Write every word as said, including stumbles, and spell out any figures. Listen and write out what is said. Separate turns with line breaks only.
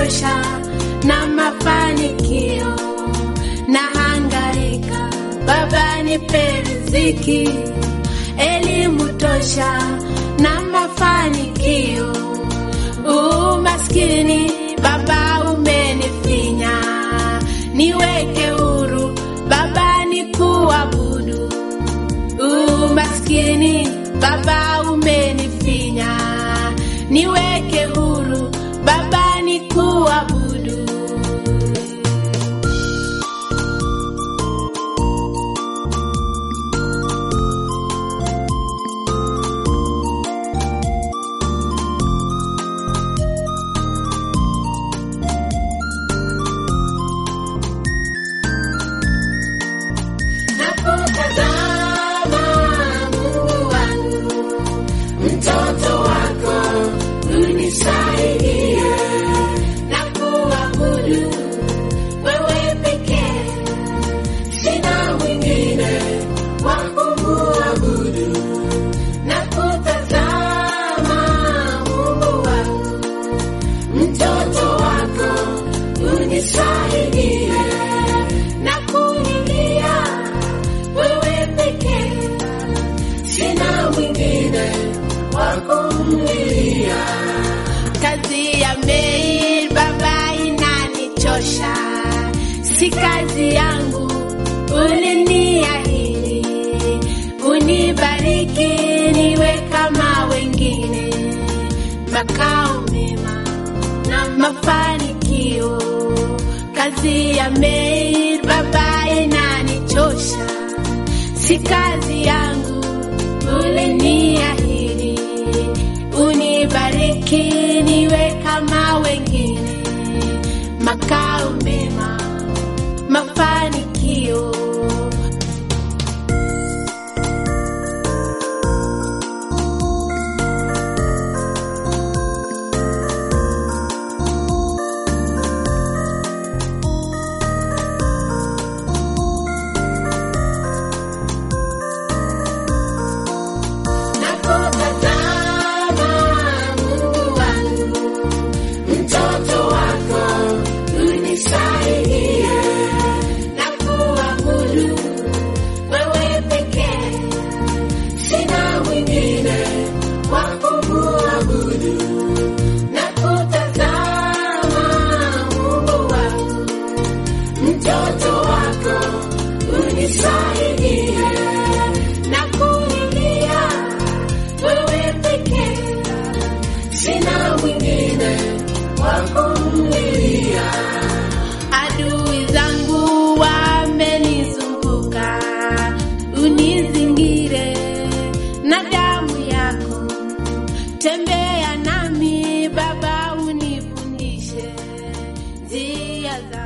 tosha na mafanikio, na hangaika Baba nipe riziki, elimu tosha na mafanikio. Umaskini Baba umenifinya, niweke huru Baba nikuabudu. Umaskini Baba umenifinya, niweke huru Baba nikuabudu. Kazi ya mail Baba inanichosha, si kazi yangu uliniahidi. Unibariki niwe kama wengine, makao mema na mafanikio. Kazi ya mail Baba inanichosha, si kazi yangu uliniahidi. Unibariki niwe kama wengine, makao mema, mafanikio. Adui zangu wamenizunguka, unizingire na damu yako. Tembea nami Baba, unifundishe njia zako.